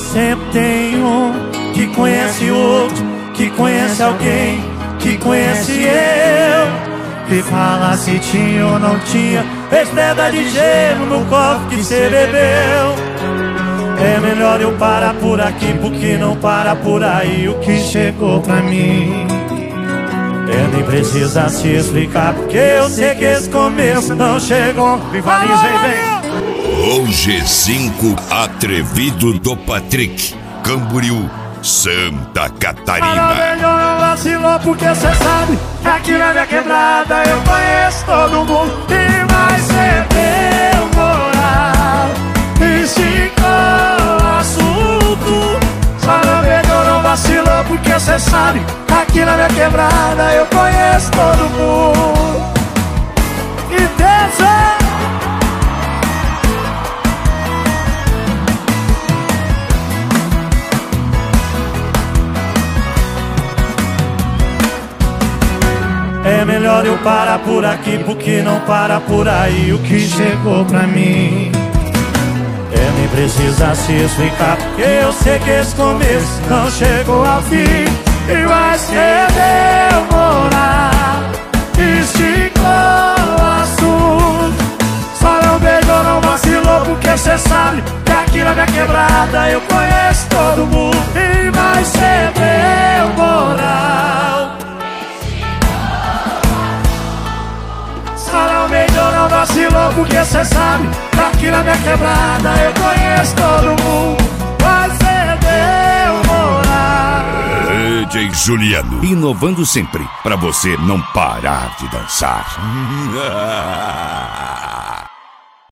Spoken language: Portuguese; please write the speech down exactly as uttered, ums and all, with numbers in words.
sempre tem um que conhece outro, que conhece alguém, que conhece eu. E fala se tinha ou não tinha pedra de gelo no copo que cê bebeu. É melhor eu parar por aqui, porque não para por aí o que chegou pra mim. É, nem precisa se explicar, porque eu sei que esse começo não chegou. Rivalize, vem. O G cinco atrevido do Patrick, Camboriú, Santa Catarina. Melhor não vacilou, porque cê sabe que aqui na minha quebrada eu conheço todo mundo. E mais cê deu moral, esticou o assunto. Só não melhor não vacilou, porque cê sabe que aqui na minha quebrada eu conheço todo mundo. E dança. É melhor eu parar por aqui, porque não para por aí o que chegou pra mim. É, nem precisa se explicar, porque eu sei que esse começo não chegou ao fim. E vai ser demorar, esticou o assunto. Só não beijou, não vacilou, porque cê sabe que aqui na minha quebrada eu conheço todo mundo. E vai ser demorar. Só não beijou, não vacilou, porque cê sabe que aqui na minha quebrada eu conheço todo mundo. Vai ser demorar. D J Juliano, inovando sempre, pra você não parar de dançar.